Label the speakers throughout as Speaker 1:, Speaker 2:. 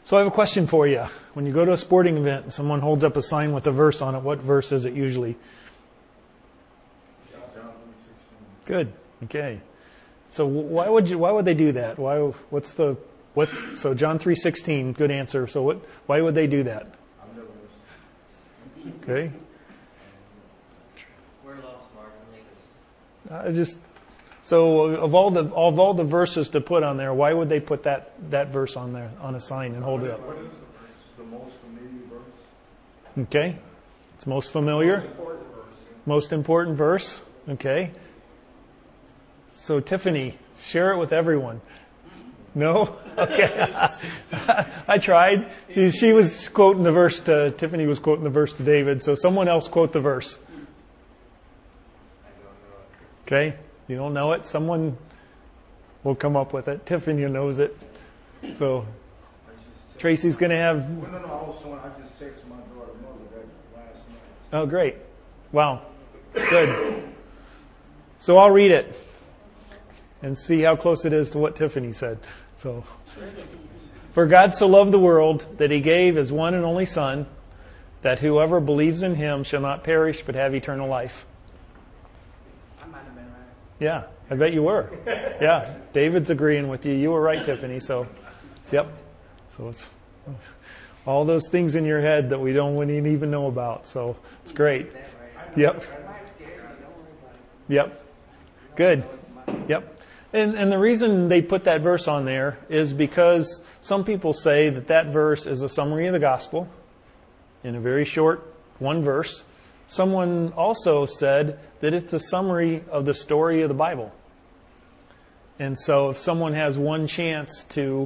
Speaker 1: So I have a question for you. When you go to a sporting event and someone holds up a sign with a verse on it, what verse is it usually?
Speaker 2: John 3:16.
Speaker 1: Good. Okay. So why would they do that? So John 3:16, good answer. So why would they do that?
Speaker 2: I've never listened.
Speaker 1: Okay.
Speaker 3: We're lost, Mark.
Speaker 1: So of all the verses to put on there, why would they put that verse on there on a sign and hold it up?
Speaker 2: What is the verse? The most familiar verse?
Speaker 1: Okay. It's most familiar.
Speaker 2: Most important verse.
Speaker 1: Most important verse. Okay. So Tiffany, share it with everyone. No? Okay. I tried. She was quoting the verse Tiffany was quoting the verse to David, so someone else quote the verse.
Speaker 3: I don't know it.
Speaker 1: Okay? You don't know it? Someone will come up with it. Tiffany knows it. So Tracy's going to have...
Speaker 2: No, I was showing, I just texted my daughter mother that last night.
Speaker 1: Oh, great. Wow. Good. So I'll read it and see how close it is to what Tiffany said. So, for God so loved the world that He gave His one and only Son, that whoever believes in Him shall not perish but have eternal life.
Speaker 4: I might have been right.
Speaker 1: Yeah, I bet you were. Yeah, David's agreeing with you. You were right, Tiffany. So, yep. So it's all those things in your head that we don't even know about. So it's great. Yep. Yep. Good. Yep. And the reason they put that verse on there is because some people say that verse is a summary of the gospel in a very short one verse. Someone also said that it's a summary of the story of the Bible. And so if someone has one chance to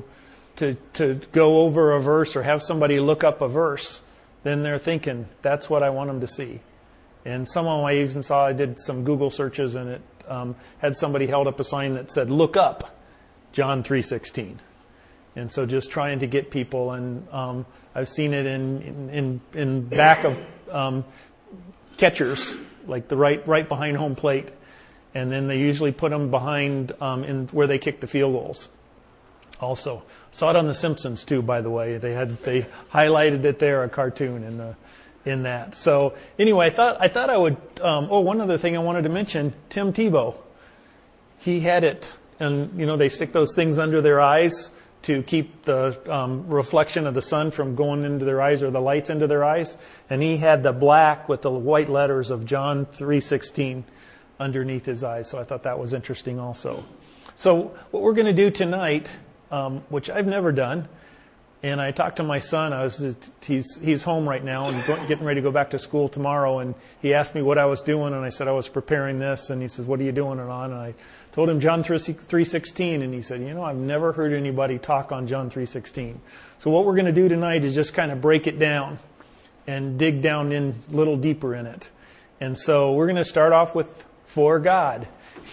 Speaker 1: go over a verse or have somebody look up a verse, then they're thinking, that's what I want them to see. And some of them I even saw, I did some Google searches and it had somebody held up a sign that said, look up John 3:16. And so just trying to get people, and I've seen it in back of catchers, like the right behind home plate. And then they usually put them behind in where they kick the field goals. Also saw it on The Simpsons too, by the way. They highlighted it there, a cartoon in that. So anyway, I thought I would. One other thing I wanted to mention: Tim Tebow. He had it, and they stick those things under their eyes to keep the reflection of the sun from going into their eyes or the lights into their eyes. And he had the black with the white letters of John 3:16 underneath his eyes. So I thought that was interesting also. So what we're going to do tonight, which I've never done, and I talked to my son. He's home right now and getting ready to go back to school tomorrow. And he asked me what I was doing, and I said I was preparing this. And he says, "What are you doing it on?" And I told him John 3:16, and he said, "I've never heard anybody talk on John 3:16." So what we're going to do tonight is just kind of break it down and dig down in a little deeper in it. And so we're going to start off with for God.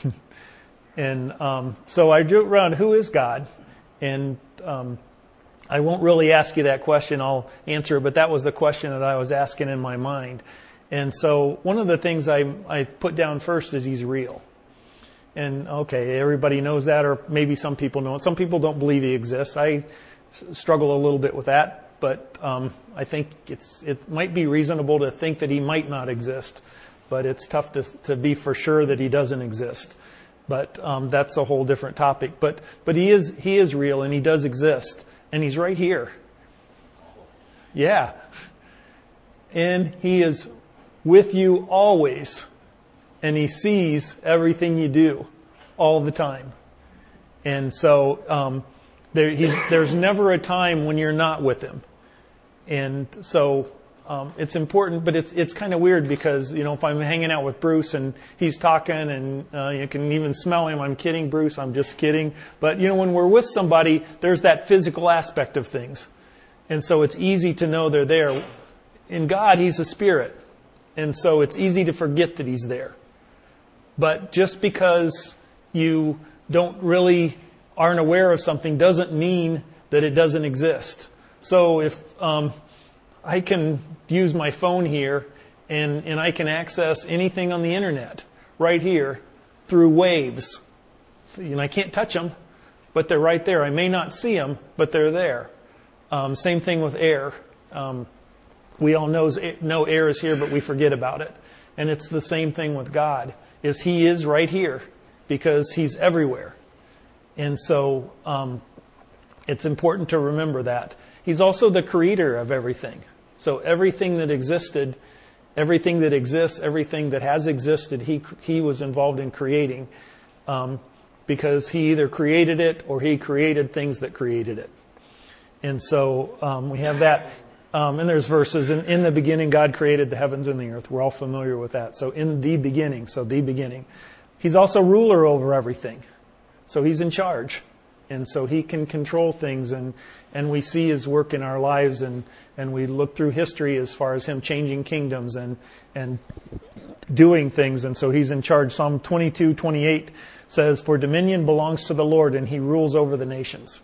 Speaker 1: And so I drew around who is God, and I won't really ask you that question. I'll answer it, but that was the question that I was asking in my mind. And so one of the things I put down first is He's real. And okay, everybody knows that, or maybe some people know it. Some people don't believe He exists. I struggle a little bit with that, but I think it might be reasonable to think that He might not exist, but it's tough to be for sure that He doesn't exist. But that's a whole different topic. But He is real, and He does exist. And He's right here. Yeah. And He is with you always. And He sees everything you do all the time. And so there's never a time when you're not with Him. And so it's important, but it's kind of weird because, if I'm hanging out with Bruce and he's talking and you can even smell him, I'm kidding, Bruce, I'm just kidding. But, when we're with somebody, there's that physical aspect of things. And so it's easy to know they're there. In God, He's a spirit. And so it's easy to forget that He's there. But just because you aren't aware of something doesn't mean that it doesn't exist. So if I can use my phone here and I can access anything on the internet right here through waves. I can't touch them, but they're right there. I may not see them, but they're there. Same thing with air. We all know air is here, but we forget about it. And it's the same thing with God, is He is right here because He's everywhere. And so it's important to remember that. He's also the creator of everything. So everything that existed, everything that exists, everything that has existed, He was involved in creating because He either created it or He created things that created it. And so we have that. And there's verses, in the beginning God created the heavens and the earth. We're all familiar with that. So in the beginning, the beginning. He's also ruler over everything. So He's in charge. And so He can control things, and we see His work in our lives, and we look through history as far as Him changing kingdoms and doing things. And so He's in charge. Psalm 22:28 says, "For dominion belongs to the Lord, and He rules over the nations."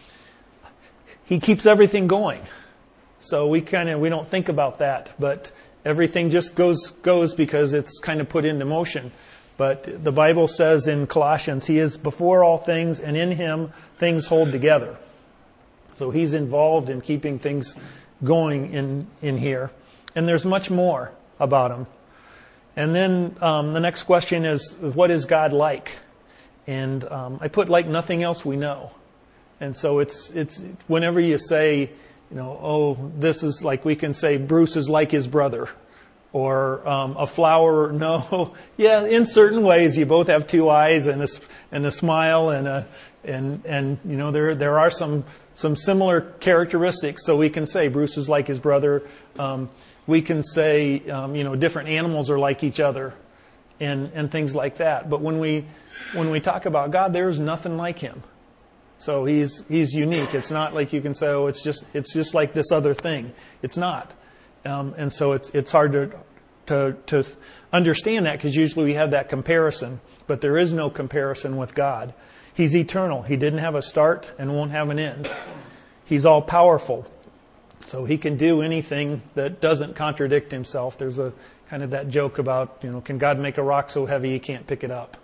Speaker 1: He keeps everything going. So we don't think about that, but everything just goes because it's kind of put into motion. But the Bible says in Colossians, He is before all things, and in Him things hold together. So He's involved in keeping things going in here. And there's much more about Him. And then the next question is, what is God like? And I put like nothing else we know. And so it's whenever you say, this is like, we can say Bruce is like his brother. Or a flower, no. Yeah, in certain ways, you both have two eyes and a smile, and there are some similar characteristics. So we can say Bruce is like his brother. We can say different animals are like each other, and things like that. But when we talk about God, there's nothing like Him. So He's unique. It's not like you can say, oh, it's just like this other thing. It's not. And so it's hard to understand that, because usually we have that comparison. But there is no comparison with God. He's eternal. He didn't have a start and won't have an end. He's all powerful. So He can do anything that doesn't contradict Himself. There's a kind of that joke about, can God make a rock so heavy He can't pick it up?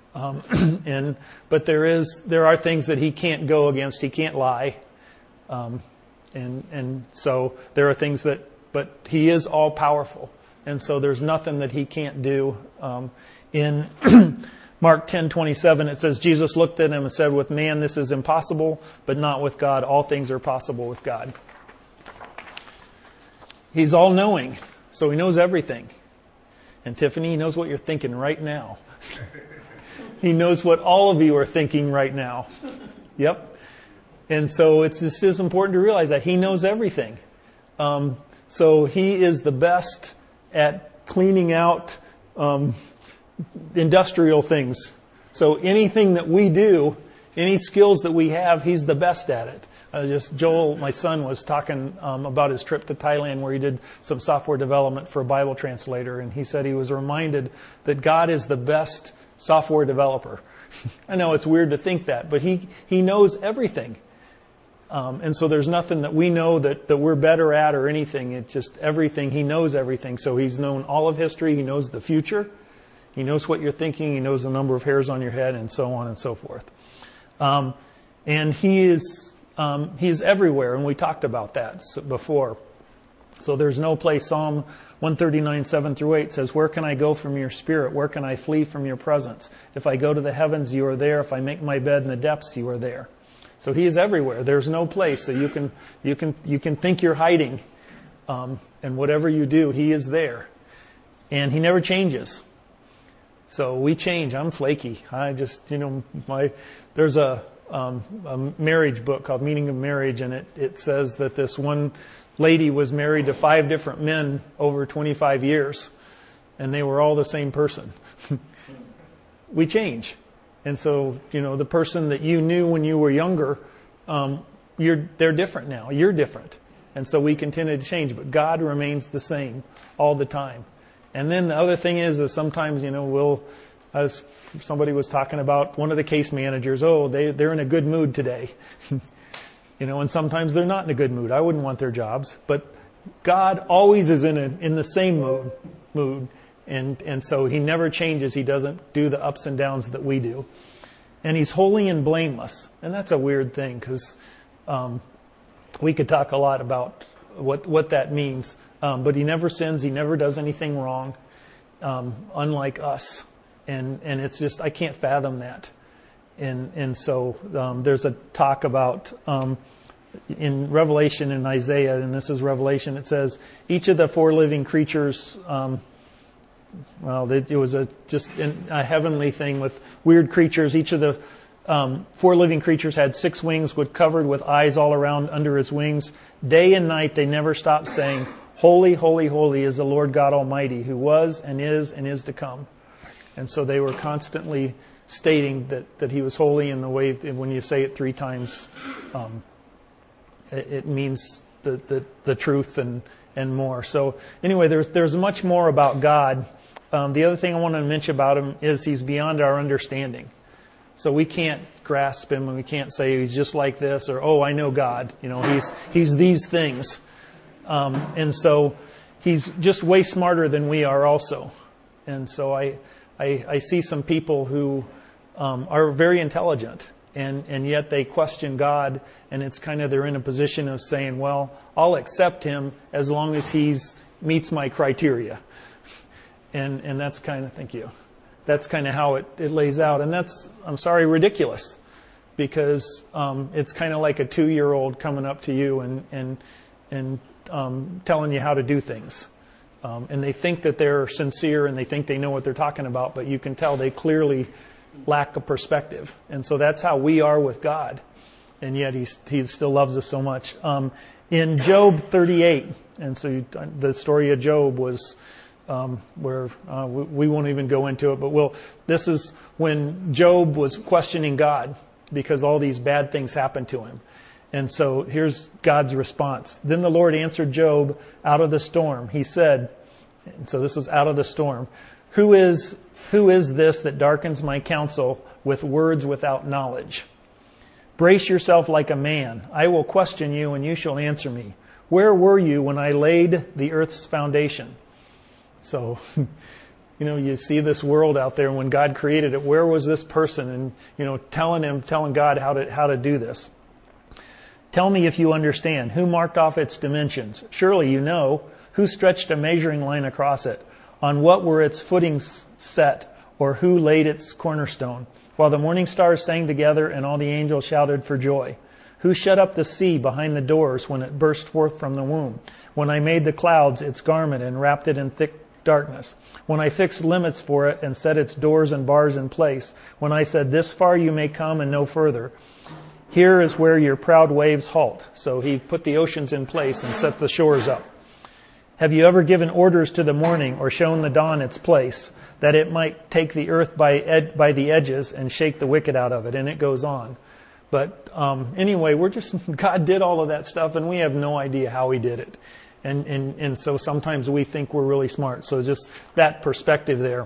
Speaker 1: But there are things that He can't go against. He can't lie. And so there are things but He is all powerful. And so there's nothing that He can't do. In Mark 10:27, it says, Jesus looked at him and said, with man this is impossible, but not with God. All things are possible with God. He's all knowing. So He knows everything. And Tiffany, He knows what you're thinking right now. He knows what all of you are thinking right now. Yep. And so it's just as important to realize that He knows everything. So He is the best at cleaning out industrial things. So anything that we do, any skills that we have, He's the best at it. Joel, my son, was talking about his trip to Thailand where he did some software development for a Bible translator. And he said he was reminded that God is the best software developer. I know it's weird to think that, but He knows everything. And so there's nothing that we know that we're better at or anything. It's just everything. He knows everything. So He's known all of history. He knows the future. He knows what you're thinking. He knows the number of hairs on your head, and so on and so forth. And He's everywhere, and we talked about that before. So there's no place. Psalm 139:7-8 says, where can I go from your spirit? Where can I flee from your presence? If I go to the heavens, you are there. If I make my bed in the depths, you are there. So He is everywhere. There's no place that you can think you're hiding. And whatever you do, He is there. And He never changes. So we change. I'm flaky. I just, there's a marriage book called Meaning of Marriage, and it says that this one lady was married to 5 different men over 25 years, and they were all the same person. We change. And so, the person that you knew when you were younger, they're different now. You're different. And so we continue to change, but God remains the same all the time. And then the other thing is sometimes, as somebody was talking about, one of the case managers, they're in a good mood today. And sometimes they're not in a good mood. I wouldn't want their jobs. But God always is in the same mood. And so He never changes. He doesn't do the ups and downs that we do. And He's holy and blameless. And that's a weird thing, because we could talk a lot about what that means. But he never sins. He never does anything wrong, unlike us. And it's just, I can't fathom that. And so there's a talk about, in Revelation and Isaiah, and this is Revelation, it says, each of the four living creatures, it was just a heavenly thing with weird creatures. Each of the four living creatures had 6 wings, covered with eyes all around under its wings. Day and night they never stopped saying, Holy, holy, holy is the Lord God Almighty, who was and is to come. And so they were constantly stating that he was holy, in the way when you say it 3 times, it means the truth and more. So anyway, there's much more about God. The other thing I want to mention about him is he's beyond our understanding. So we can't grasp him, and we can't say he's just like this, or, oh, I know God. He's these things. And so he's just way smarter than we are also. And so I see some people who are very intelligent, and yet they question God, and it's kind of, they're in a position of saying, well, I'll accept him as long as he's meets my criteria. And that's kind of, thank you. That's kind of how it lays out. And that's, I'm sorry, ridiculous. Because it's kind of like a 2-year-old coming up to you and telling you how to do things. And they think that they're sincere and they think they know what they're talking about, but you can tell they clearly lack a perspective. And so that's how we are with God. And yet he still loves us so much. In Job 38, and so the story of Job was where we won't even go into it, but this is when Job was questioning God because all these bad things happened to him. And so here's God's response. Then the Lord answered Job out of the storm. He said, and so this is out of the storm, Who is this that darkens my counsel with words without knowledge? Brace yourself like a man. I will question you and you shall answer me. Where were you when I laid the earth's foundation? So, you see this world out there, and when God created it, where was this person? And, telling God how to do this. Tell me if you understand. Who marked off its dimensions? Surely you know. Who stretched a measuring line across it? On what were its footings set? Or who laid its cornerstone? While the morning stars sang together and all the angels shouted for joy. Who shut up the sea behind the doors when it burst forth from the womb? When I made the clouds its garment and wrapped it in thick darkness. When I fixed limits for it and set its doors and bars in place. When I said, this far you may come and no further. Here is where your proud waves halt. So he put the oceans in place and set the shores up. Have you ever given orders to the morning or shown the dawn its place, that it might take the earth by the edges and shake the wicked out of it? And it goes on. But anyway, God did all of that stuff, and we have no idea how he did it. And so sometimes we think we're really smart. So just that perspective there.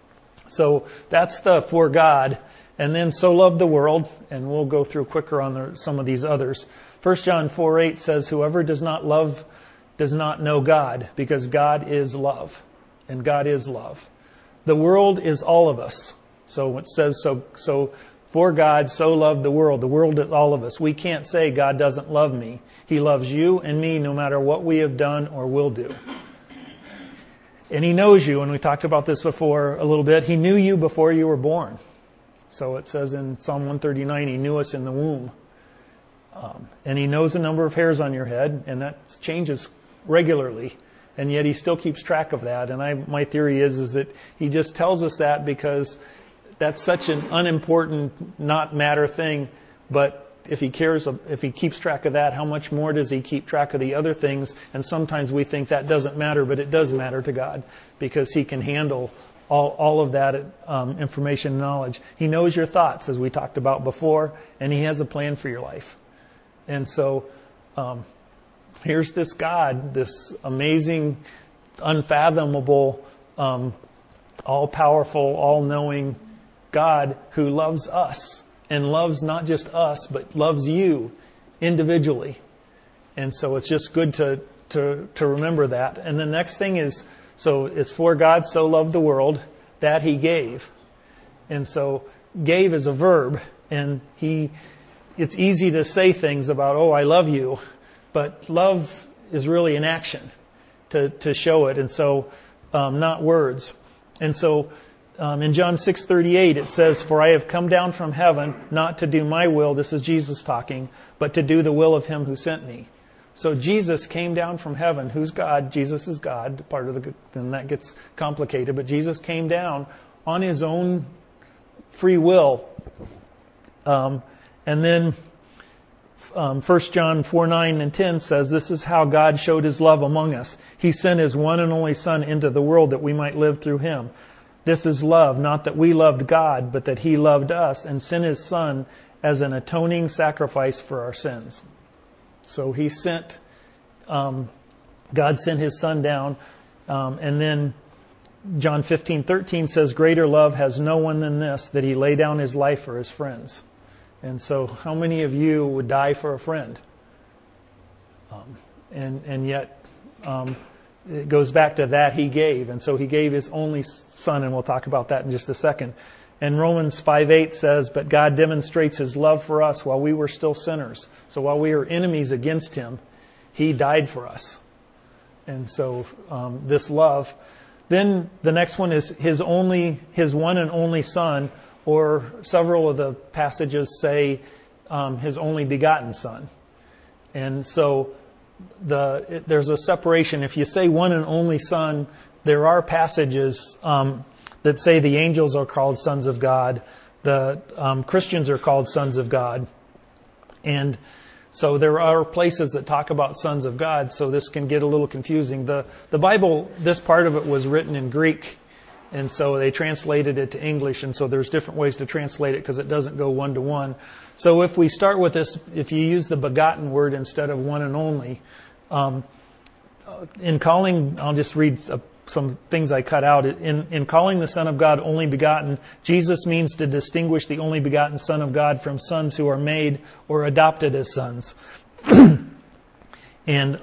Speaker 1: So that's the for God. And then so loved the world, and we'll go through quicker on some of these others. 1 John 4:8 says, whoever does not love does not know God, because God is love, and God is love. The world is all of us. So it says, so for God so loved the world. The world is all of us. We can't say God doesn't love me. He loves you and me no matter what we have done or will do. And he knows you, and we talked about this before a little bit. He knew you before you were born. So it says in Psalm 139, he knew us in the womb. And he knows the number of hairs on your head, and that changes regularly. And yet he still keeps track of that. And my theory is that he just tells us that because that's such an unimportant, not matter thing. But if he keeps track of that, how much more does he keep track of the other things? And sometimes we think that doesn't matter, but it does matter to God, because he can handle all of that information and knowledge. He knows your thoughts, as we talked about before, and he has a plan for your life. And so here's this God, this amazing, unfathomable, all-powerful, all-knowing God who loves us, and loves not just us, but loves you individually. And so it's just good to remember that. And the next thing is, so it's for God so loved the world that he gave. And so gave is a verb, and it's easy to say things about, oh, I love you, but love is really an action to show it, and so not words. And so in John 6:38 it says, "For I have come down from heaven not to do my will," this is Jesus talking, "but to do the will of him who sent me." So Jesus came down from heaven. Who's God? Jesus is God. Then that gets complicated, but Jesus came down on his own free will. And then 1 John 4:9 and 10 says, "This is how God showed his love among us. He sent his one and only Son into the world that we might live through him. This is love, not that we loved God, but that he loved us and sent his Son as an atoning sacrifice for our sins." So he sent, God sent his Son down. And then John 15:13 says, "Greater love has no one than this, that he lay down his life for his friends." And so how many of you would die for a friend? And yet it goes back to that he gave. And so he gave his only Son, and we'll talk about that in just a second. And Romans 5:8 says, "But God demonstrates his love for us while we were still sinners." So while we were enemies against him, he died for us. And so this love. Then the next one is his one and only Son, or several of the passages say his only begotten Son. And so there's a separation. If you say one and only Son, there are passages that say the angels are called sons of God. The Christians are called sons of God. And so there are places that talk about sons of God, so this can get a little confusing. The Bible, this part of it was written in Greek, and so they translated it to English, and so there's different ways to translate it because it doesn't go one to one. So if we start with this, if you use the begotten word instead of one and only, in calling, I'll just read some things I cut out. In calling the Son of God only begotten, Jesus means to distinguish the only begotten Son of God from sons who are made or adopted as sons. And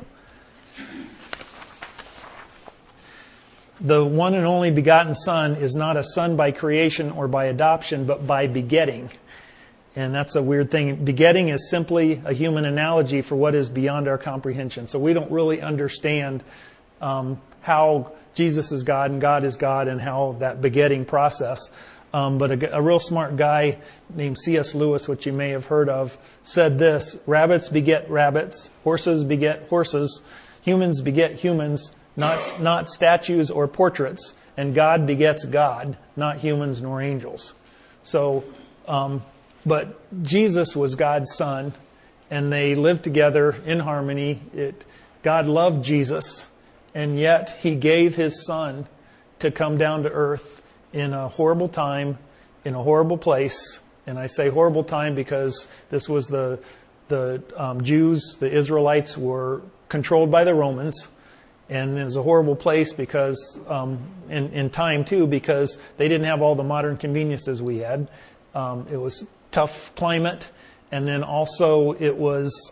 Speaker 1: the one and only begotten Son is not a son by creation or by adoption, but by begetting. And that's a weird thing. Begetting is simply a human analogy for what is beyond our comprehension. So we don't really understand how Jesus is God and God is God and how that begetting process. But a real smart guy named C.S. Lewis, which you may have heard of, said this: "Rabbits beget rabbits, horses beget horses, humans beget humans, not statues or portraits, and God begets God, not humans nor angels." So, but Jesus was God's Son, and they lived together in harmony. God loved Jesus, and yet he gave his Son to come down to earth in a horrible time, in a horrible place. And I say horrible time because this was the Jews, the Israelites were controlled by the Romans. And it was a horrible place because, in time too, because they didn't have all the modern conveniences we had. It was tough climate, and then also it was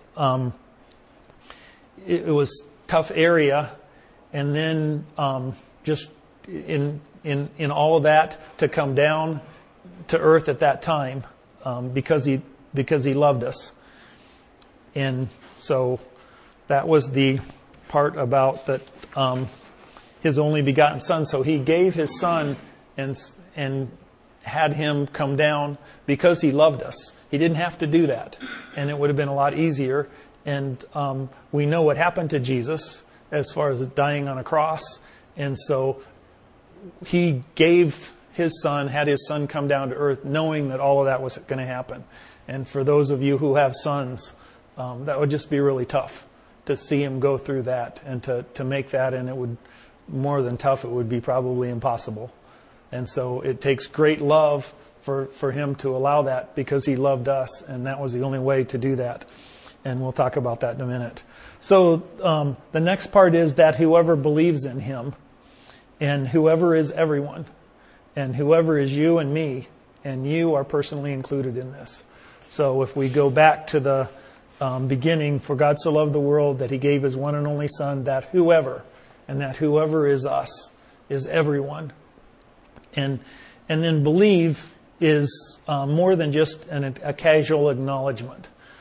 Speaker 1: tough area, and then just in all of that to come down to earth at that time because he loved us. And so that was the part about that his only begotten Son. So he gave his Son and had him come down because he loved us. He didn't have to do that, and it would have been a lot easier. And we know what happened to Jesus as far as dying on a cross. And so he gave his Son, had his Son come down to earth, knowing that all of that was going to happen. And for those of you who have sons, that would just be really tough to see him go through that and to make that. And it would, more than tough, it would be probably impossible. And so it takes great love for him to allow that because he loved us, and that was the only way to do that. And we'll talk about that in a minute. So the next part is that whoever believes in him, and whoever is everyone, and whoever is you and me, and you are personally included in this. So if we go back to the beginning, for God so loved the world that he gave his one and only Son, that whoever is us, is everyone. And then believe is more than just a casual acknowledgement.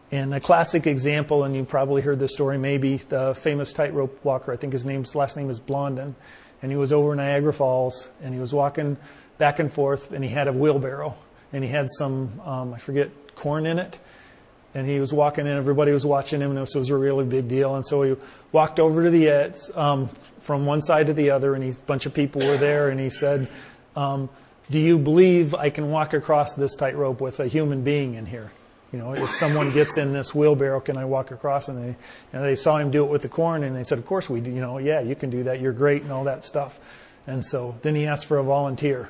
Speaker 1: And a classic example, and you probably heard this story maybe, the famous tightrope walker, I think his last name is Blondin, and he was over Niagara Falls, and he was walking back and forth, and he had a wheelbarrow, and he had some, I forget, corn in it, and he was walking in, everybody was watching him, and this was a really big deal, and so he walked over to the edge, from one side to the other, and a bunch of people were there, and he said, do you believe I can walk across this tightrope with a human being in here? You know, if someone gets in this wheelbarrow, can I walk across? And they saw him do it with the corn, and they said, of course we do. You know, yeah, you can do that. You're great and all that stuff. And so then he asked for a volunteer.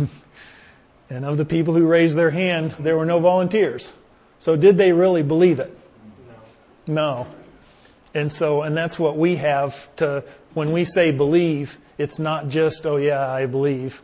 Speaker 1: And of the people who raised their hand, there were no volunteers. So did they really believe it? No. And that's what we have to, when we say believe, it's not just, oh yeah, I believe.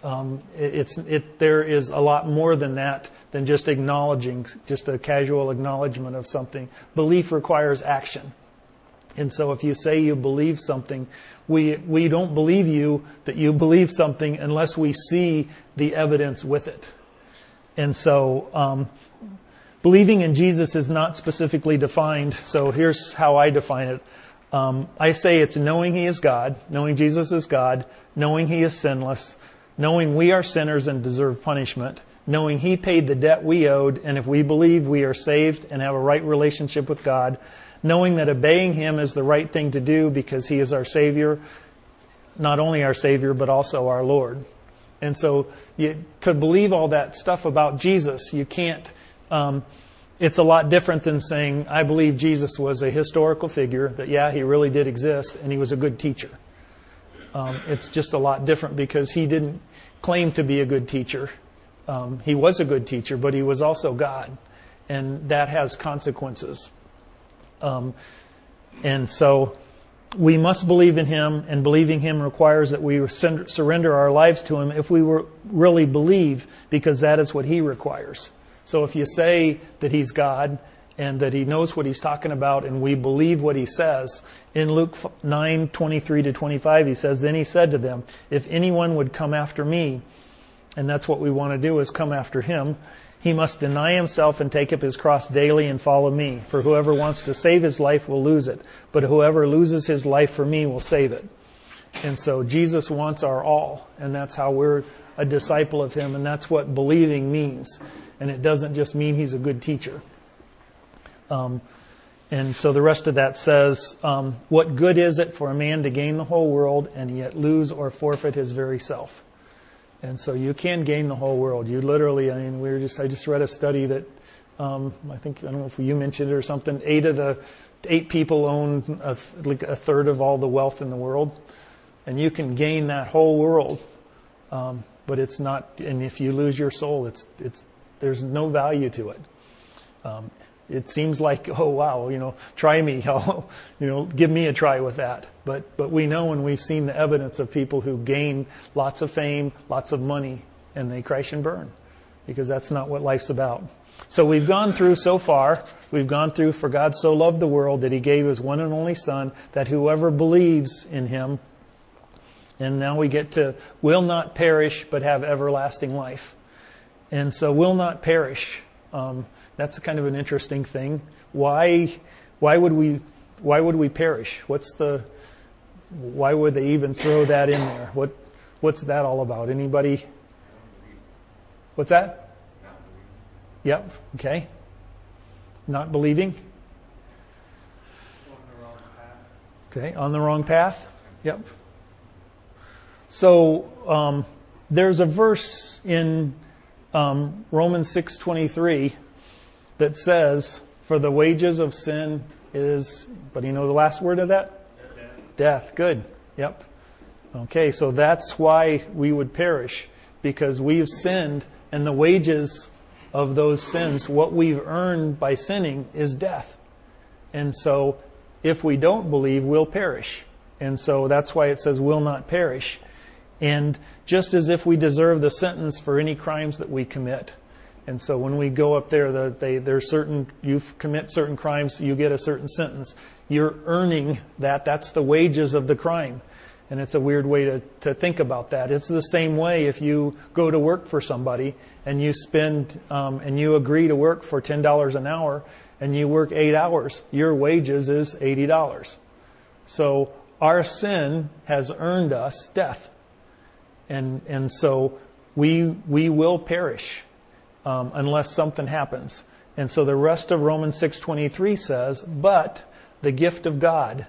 Speaker 1: There is a lot more than that, than just acknowledging, just a casual acknowledgement of something. Belief requires action. And so if you say you believe something, we don't believe you that you believe something unless we see the evidence with it. And so believing in Jesus is not specifically defined. So here's how I define it. I say it's knowing He is God, knowing Jesus is God, knowing He is sinless, knowing we are sinners and deserve punishment, knowing He paid the debt we owed, and if we believe we are saved and have a right relationship with God, knowing that obeying Him is the right thing to do because He is our Savior, not only our Savior, but also our Lord. And so to believe all that stuff about Jesus, you can't, it's a lot different than saying, I believe Jesus was a historical figure, that yeah, He really did exist, and He was a good teacher. It's just a lot different because He didn't claim to be a good teacher. He was a good teacher, but He was also God. And that has consequences. And so we must believe in Him, and believing Him requires that we surrender our lives to Him if we really believe, because that is what He requires. So if you say that He's God, and that He knows what He's talking about, and we believe what He says. In Luke 9:23-25, He says, then He said to them, if anyone would come after me, and that's what we want to do, is come after Him, he must deny himself and take up his cross daily and follow me. For whoever wants to save his life will lose it, but whoever loses his life for me will save it. And so Jesus wants our all, and that's how we're a disciple of Him, and that's what believing means. And it doesn't just mean He's a good teacher. And so the rest of that says, what good is it for a man to gain the whole world and yet lose or forfeit his very self? And so you can gain the whole world. You literally, I just read a study that, I don't know if you mentioned it or something, 8 people own like a third of all the wealth in the world. And you can gain that whole world. But it's not, and if you lose your soul, there's no value to it. It seems like, oh wow, try me, give me a try with that. But we know, and we've seen the evidence of people who gain lots of fame, lots of money, and they crash and burn, because that's not what life's about. So we've gone through so far, for God so loved the world that He gave His one and only Son, that whoever believes in Him, and now we get to will not perish but have everlasting life. And so will not perish. That's kind of an interesting thing. Why would we perish? Why would they even throw that in there? What's that all about? Anybody? What's that? Yep. Okay. Not believing.
Speaker 3: On the wrong path.
Speaker 1: Okay. On the wrong path. Yep. So there's a verse in Romans 6:23 that says, "For the wages of sin is," but you know the last word of that? Death. Good. Yep. Okay, so that's why we would perish, because we've sinned, and the wages of those sins, what we've earned by sinning, is death. And so if we don't believe, we'll perish. And so that's why it says will not perish. And just as if we deserve the sentence for any crimes that we commit. And so when we go up there, there's certain, you commit certain crimes, you get a certain sentence. You're earning that. That's the wages of the crime. And it's a weird way to think about that. It's the same way if you go to work for somebody and you spend, and you agree to work for $10 an hour, and you work 8 hours, your wages is $80. So our sin has earned us death. And so we will perish unless something happens. And so the rest of Romans 6:23 says, but the gift of God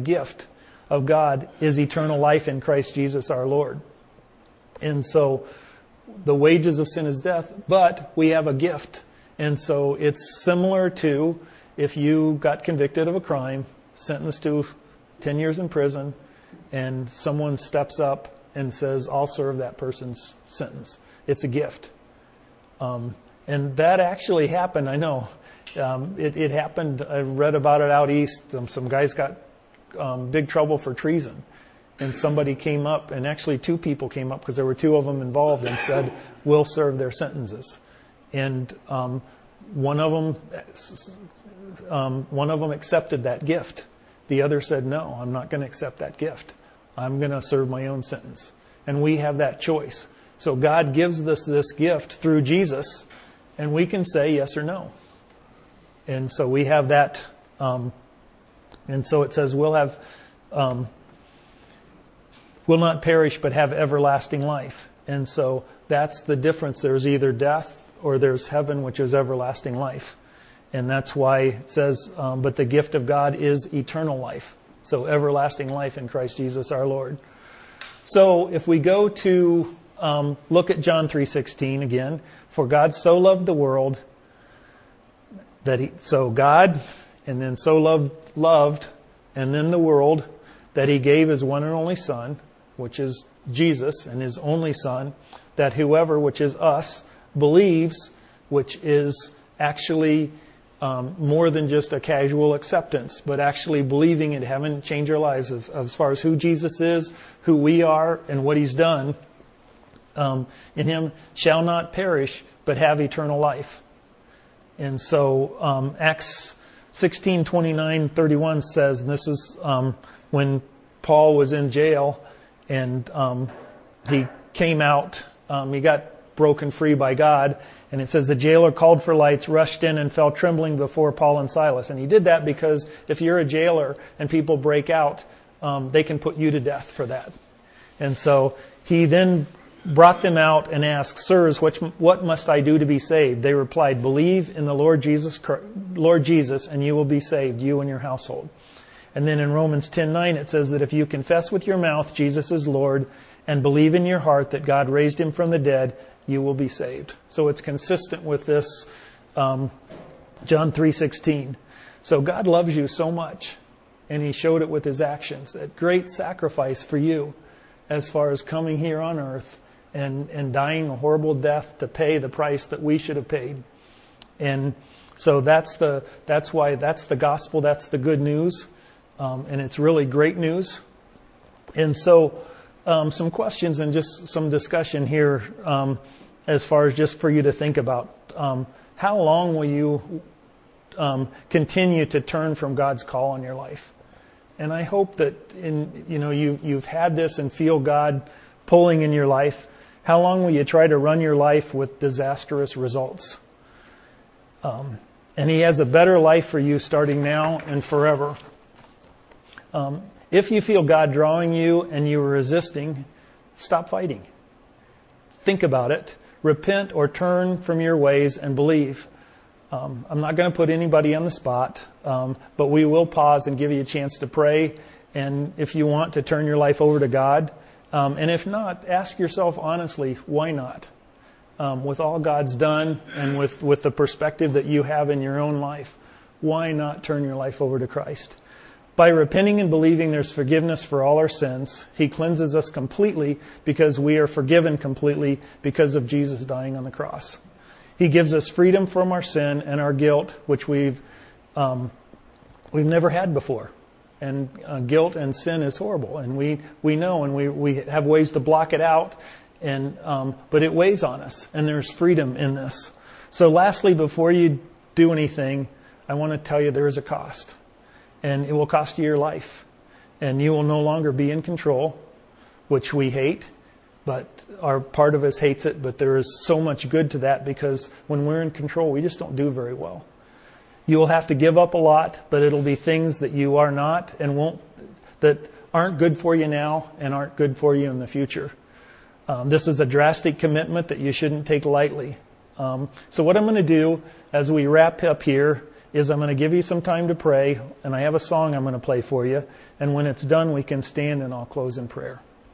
Speaker 1: is eternal life in Christ Jesus our Lord. And so the wages of sin is death, but we have a gift. And so it's similar to if you got convicted of a crime, sentenced to 10 years in prison, and someone steps up and says, I'll serve that person's sentence. It's a gift. And that actually happened, I know. It happened, I read about it out east. Some guys got big trouble for treason. And somebody came up, and actually 2 people came up, because there were 2 of them involved, and said, we'll serve their sentences. And one of them accepted that gift. The other said, no, I'm not going to accept that gift. I'm going to serve my own sentence. And we have that choice. So God gives us this gift through Jesus, and we can say yes or no. And so we have that. And so it says we'll not perish but have everlasting life. And so that's the difference. There's either death or there's heaven, which is everlasting life. And that's why it says, but the gift of God is eternal life. So everlasting life in Christ Jesus our Lord. So if we go to look at John 3:16 again, for God so loved the world so God, and then so loved, and then the world, that He gave His one and only Son, which is Jesus, and His only Son, that whoever, which is us, believes, which is actually more than just a casual acceptance, but actually believing in Him, change our lives as far as who Jesus is, who we are, and what He's done. In Him shall not perish, but have eternal life. And so Acts 16:29-31 says, and this is when Paul was in jail, and he came out, he got broken free by God, and it says the jailer called for lights, rushed in, and fell trembling before Paul and Silas. And he did that because if you're a jailer and people break out, they can put you to death for that. And so he then brought them out and asked, Sirs, what must I do to be saved? They replied, believe in the Lord Jesus, and you will be saved, you and your household. And then in Romans 10:9 it says that if you confess with your mouth Jesus is Lord and believe in your heart that God raised Him from the dead, you will be saved. So it's consistent with this John 3:16. So God loves you so much, and He showed it with His actions. A great sacrifice for you as far as coming here on earth and dying a horrible death to pay the price that we should have paid. And so that's why that's the gospel, that's the good news. And it's really great news. And so some questions and just some discussion here as far as just for you to think about. How long will you continue to turn from God's call on your life? And I hope that you've had this and feel God pulling in your life. How long will you try to run your life with disastrous results? And He has a better life for you starting now and forever. If you feel God drawing you and you are resisting, stop fighting. Think about it. Repent or turn from your ways and believe. I'm not going to put anybody on the spot, but we will pause and give you a chance to pray. And if you want to turn your life over to God, and if not, ask yourself honestly, why not? With all God's done and with the perspective that you have in your own life, why not turn your life over to Christ? By repenting and believing there's forgiveness for all our sins, He cleanses us completely because we are forgiven completely because of Jesus dying on the cross. He gives us freedom from our sin and our guilt, which we've never had before. And guilt and sin is horrible, and we know, and we have ways to block it out, and but it weighs on us, and there's freedom in this. So lastly, before you do anything, I want to tell you there is a cost. And it will cost you your life. And you will no longer be in control, which we hate. But our part of us hates it. But there is so much good to that, because when we're in control, we just don't do very well. You will have to give up a lot, but it'll be things that you are not and that aren't good for you now and aren't good for you in the future. This is a drastic commitment that you shouldn't take lightly. So what I'm going to do as we wrap up here is I'm going to give you some time to pray, and I have a song I'm going to play for you. And when it's done, we can stand and I'll close in prayer.